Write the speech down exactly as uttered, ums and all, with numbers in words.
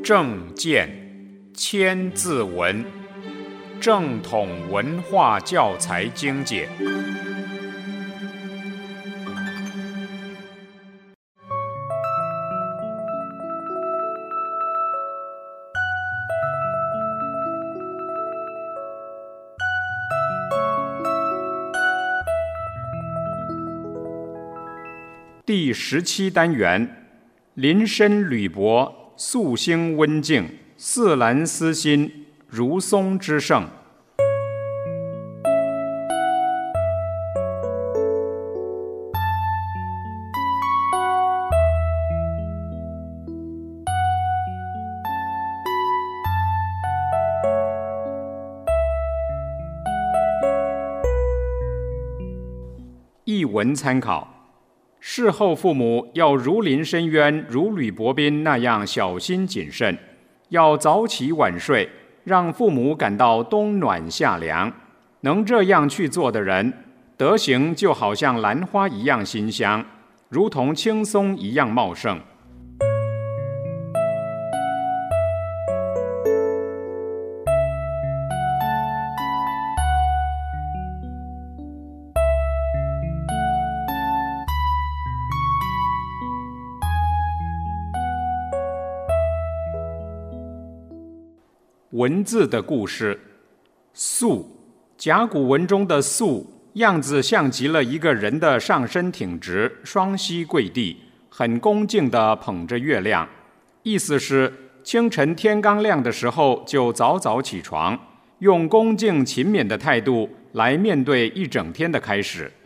正见千字文，正统文化教材精简。第十七单元，林深履薄，素兴温静，似兰思心，如松之盛。译文参考：事后父母要如临深渊、如履薄冰那样小心谨慎，要早起晚睡，让父母感到冬暖夏凉。能这样去做的人，德行就好像兰花一样馨香，如同青松一样茂盛。文字的故事。素，甲骨文中的素样子像极了一个人的上身挺直，双膝跪地，很恭敬地捧着月亮，意思是清晨天刚亮的时候就早早起床，用恭敬勤勉的态度来面对一整天的开始。